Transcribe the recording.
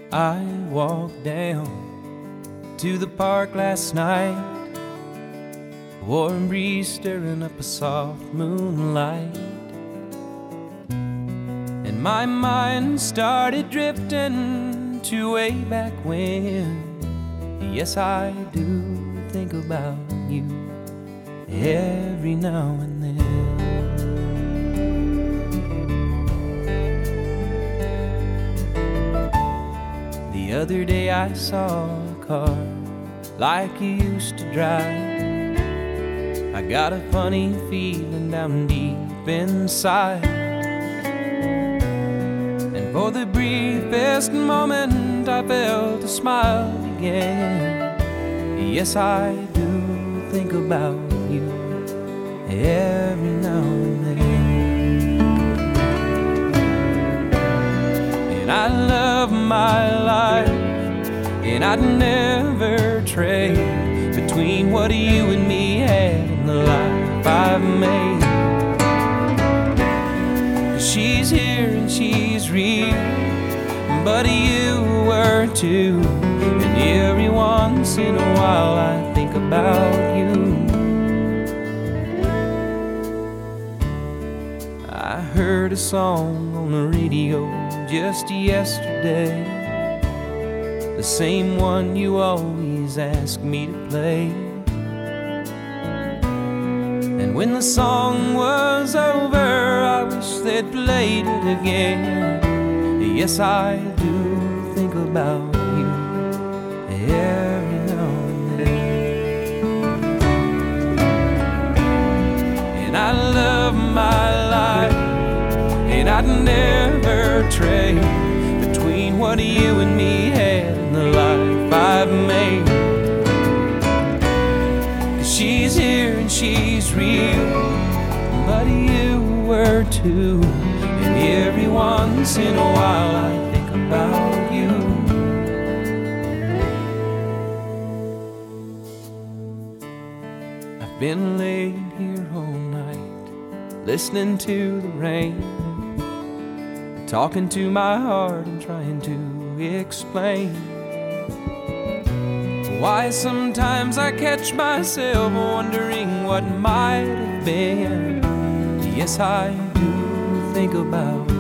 I walked down to the park last night, warm breeze stirring up a soft moonlight, and my mind started drifting to way back when. Yes, I do think about you every now and then. The other day I saw a car like you used to drive. I got a funny feeling down deep inside, and for the briefest moment I felt a smile again. Yes, I do think about you every now and then. And I love my life, and I'd never trade between what you and me had and the life I've made. 'Cause she's here and she's real, but you were too. And every once in a while I think about you. I heard a song on the radio just yesterday, the same one you always ask me to play. And when the song was over, I wish they'd played it again. Yes, I do think about you every now and then. And I love my life, and I'd never trade between what you and me had and the life I've made. 'Cause she's here and she's real, but you were too. And every once in a while I think about you. I've been laying here all night, listening to the rain, talking to my heart and trying to explain why sometimes I catch myself wondering what might have been. Yes, I do think about